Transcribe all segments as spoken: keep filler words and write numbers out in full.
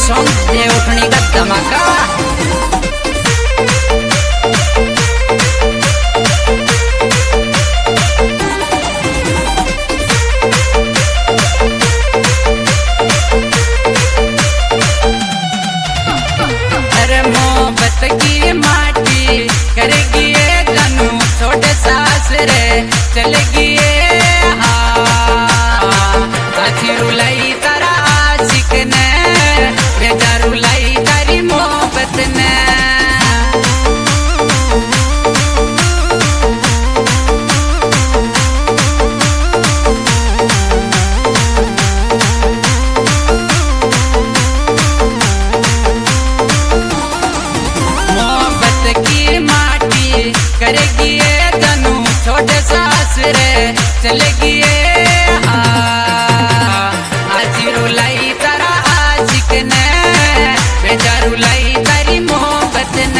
Song ये उठने का धमाका। अरे मोहब्बत की माटी करेगी ये जानू छोटे सास रे चलेगी ये रुलाई तारा आशिक ने बेजा रुलाई तारी मोहब्बत ने। मोहब्बत की माटी करेगी ये तनु छोटे सास रे चलेगी ये रुलाई तारा आशिक ने बेजा रुलाई तारी मोहब्बत ने।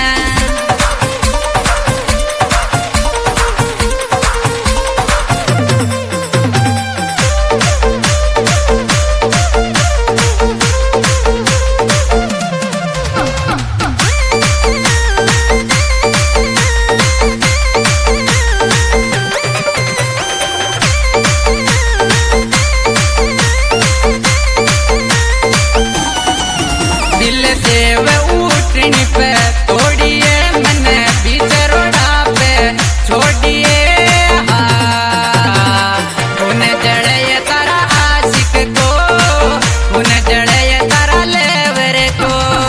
दिल देव उठनी पे तोड़िए मने बीच रोड़ा पे छोड़िए उन्हें जड़े तारा आशिक को उन्हें जड़े तारा लेवर को।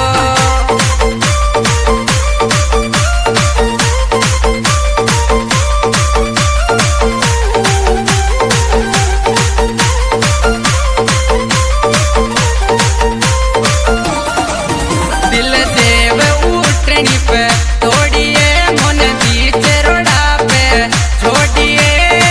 दिल देव उठनी पे तोड़िए मन बीच रोड़ा पे छोड़िए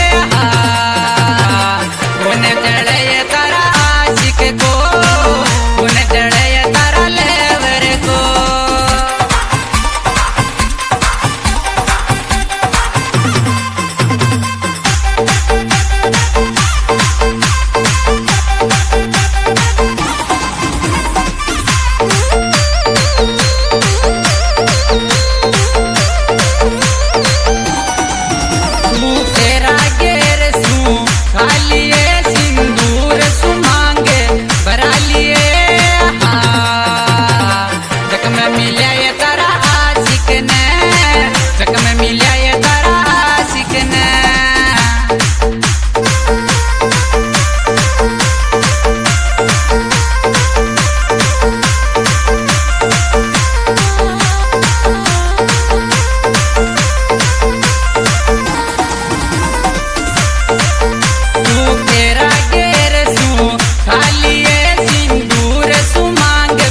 उन्हें जड़े तारा आशिक को उन्हें जड़े तारा लेवर को।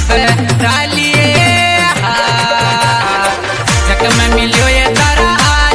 मिलियो ये तारा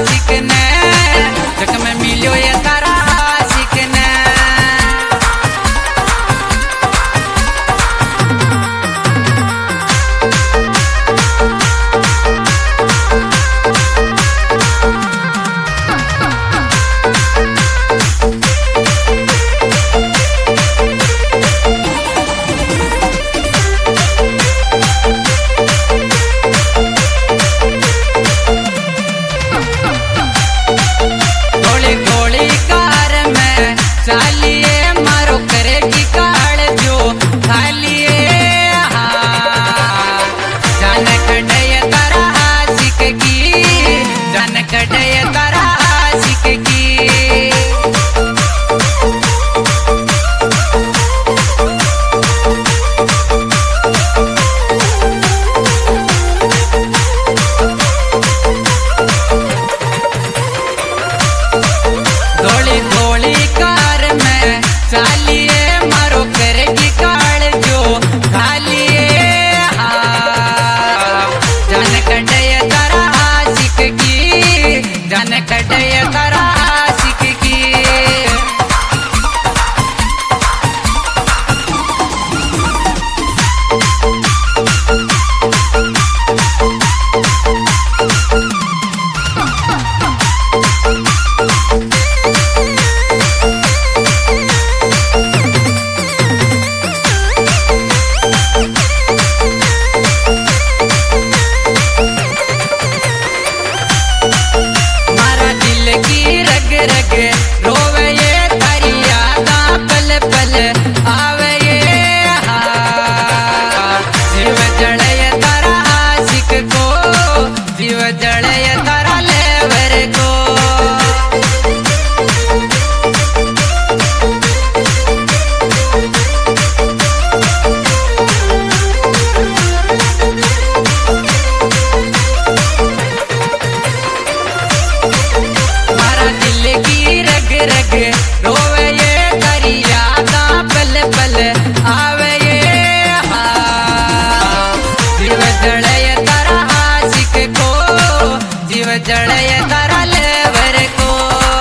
जड़े तारा लेवर को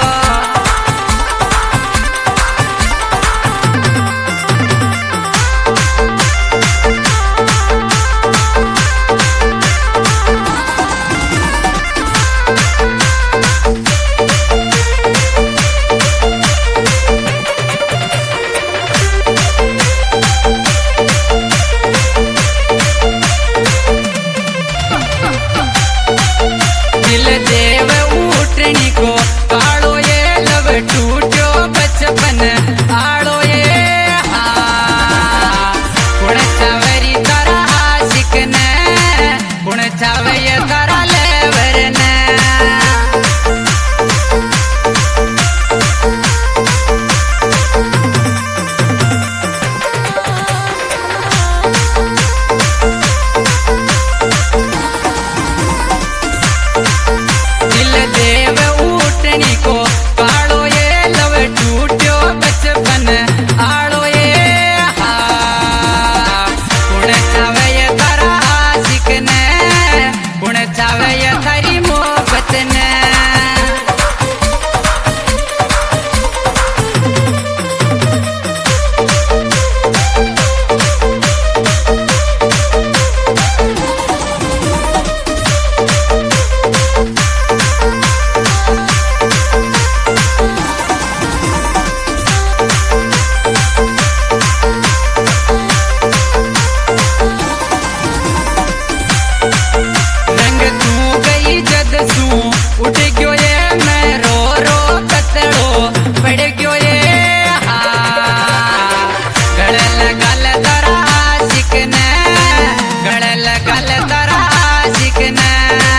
देव उठनी को काड़ो ये लव टूटो बचपन आड़ो ये हाँ गुण चावरी तारा आशिक ने गुण चावय तारा लेवर ने देव उठनी को काड़ो ये लव टूटो बचपन आड़ो ये हाँ गुण चावय तारा आशिक ने गुण चावय थारी मोहब्बत ने उठ गयो ये मैं रो रो कतड़ो पड़ गयो ये हाँ गले लगल तारा आशिक ने गले लगल तारा आशिक ने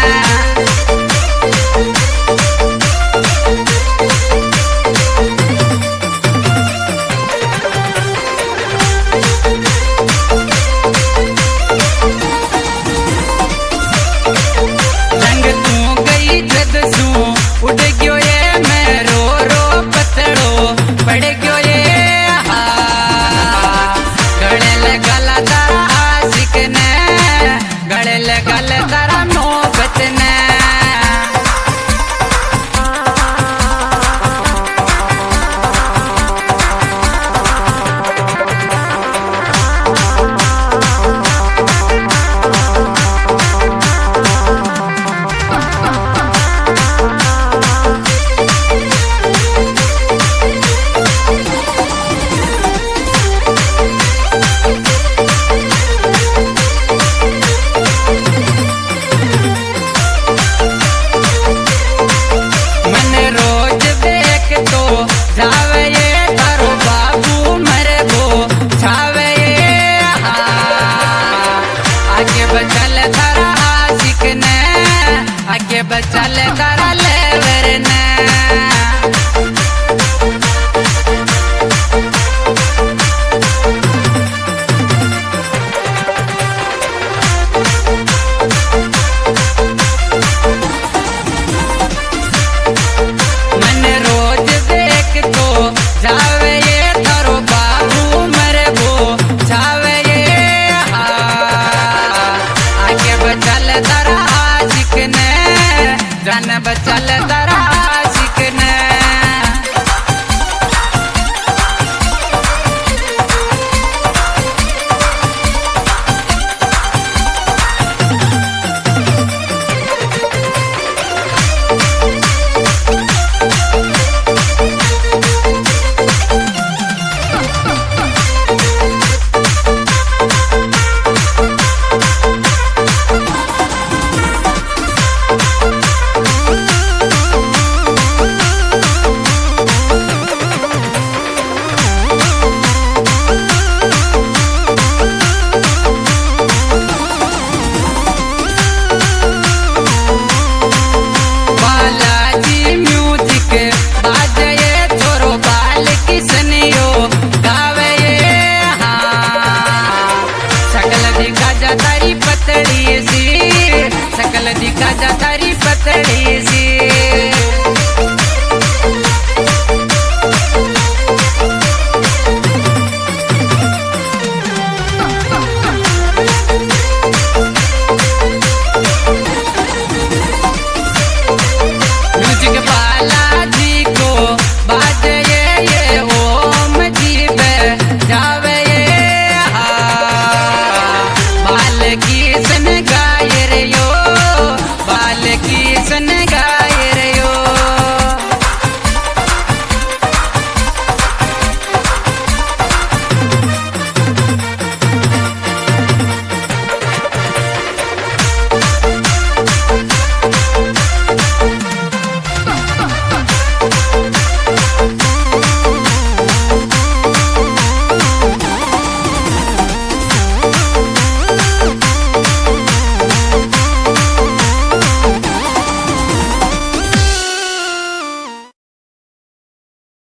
उठ गयो ये मैं रो रो पतड़ो पड़ गयो ये हाँ गले लगल तारा आशिक ने गले लगल तारा मोहब्बत ने रोज देख तो जावे ये तारो बाबू मरे गो छावे ये हाँ आगे बचल तारा आशिक ने आगे बचल तारा